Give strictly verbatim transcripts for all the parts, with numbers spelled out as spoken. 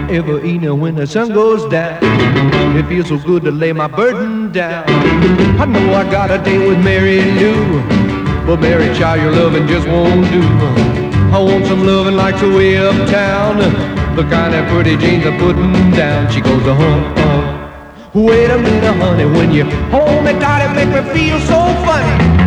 ever eating when the sun goes down. It feels so good to lay my burden down. I know I got a date with Mary Lou, but Mary, child, your loving just won't do. I want some loving like the way uptown, the kind that pretty Jane's are putting down. She goes, uh-huh, uh. Wait a minute, honey, when you hold me tight, it make me feel so funny.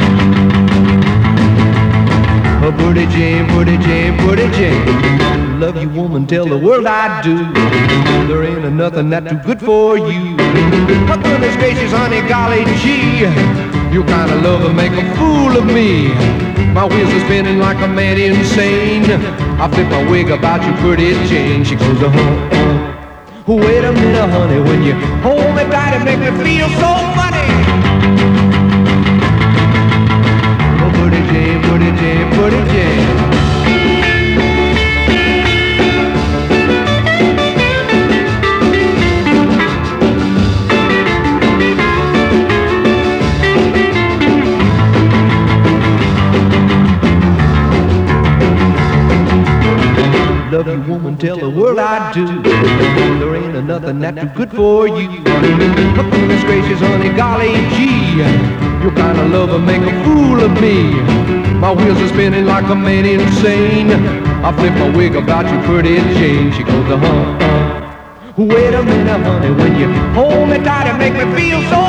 Oh, pretty Jane, pretty Jane, pretty Jane, love you, woman, tell the world I do. There ain't nothing that too good for you. Oh, goodness gracious, honey, golly gee, you kind of love to make a fool of me. My wheels are spinning like a man insane. I flip my wig about you, pretty Jane. She goes, uh-huh, uh. Wait a minute, honey, when you hold me tight, it make me feel so funny. Oh, pretty Jane, pretty Jane, pretty Jane. Love you, woman, tell the world I do. There ain't nothing that too good for you. Oh, goodness gracious, honey, golly gee, you kind of love to make a fool of me. My wheels are spinning like a man insane. I flip my wig about you, pretty Jane. She goes, uh-huh, uh. Wait a minute, honey, when you hold me tight, it make me feel so